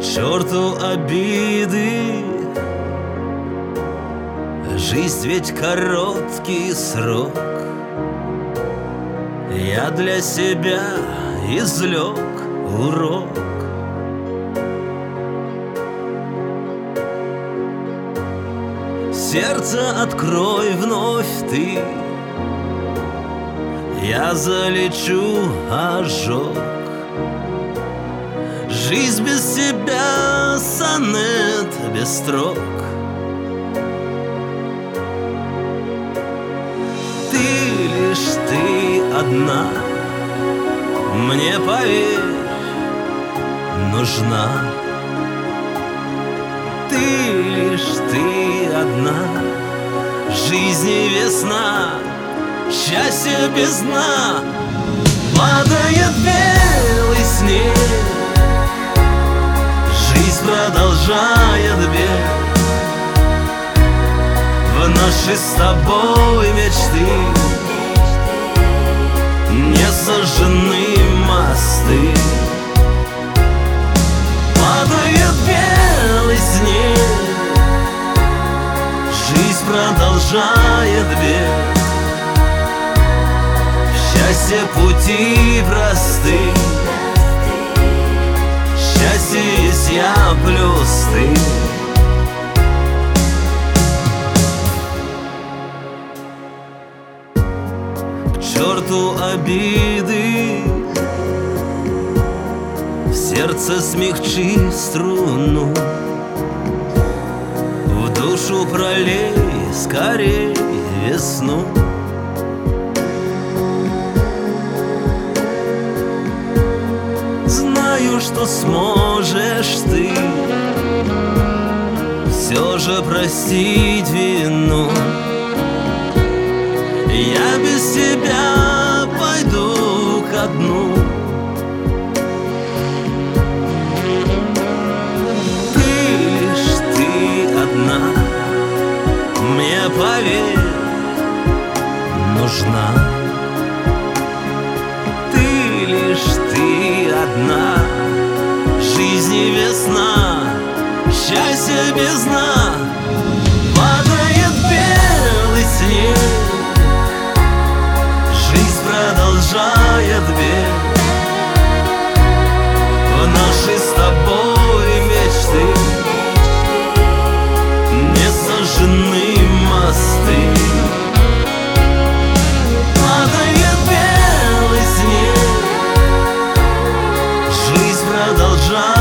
черту обиды, жизнь ведь короткий срок. Я для себя извлек урок. Сердце открой вновь ты, я залечу ожог. Жизнь без тебя сонет без строк. Ты лишь ты одна, мне поверь, нужна. Ты лишь ты одна, жизни весна, счастье без дна. Падает белый снег, жизнь продолжает бег. В наши с тобой мечты не сожжены мосты. Падает белый снег, жизнь продолжает бег. Счастье пути просты, счастье есть я плюс ты. К черту обиды, в сердце смягчи струну, в душу пролей скорей весну. Знаю, что сможешь ты все же простить вину. Я без тебя пойду ко дну. Ты лишь ты одна, мне поверь, нужна. Ты лишь ты одна, жизни весна, счастье без дна. Падает белый снег, жизнь продолжает бег. В наши с тобой мечты не сожжены мосты. Падает белый снег, жизнь продолжает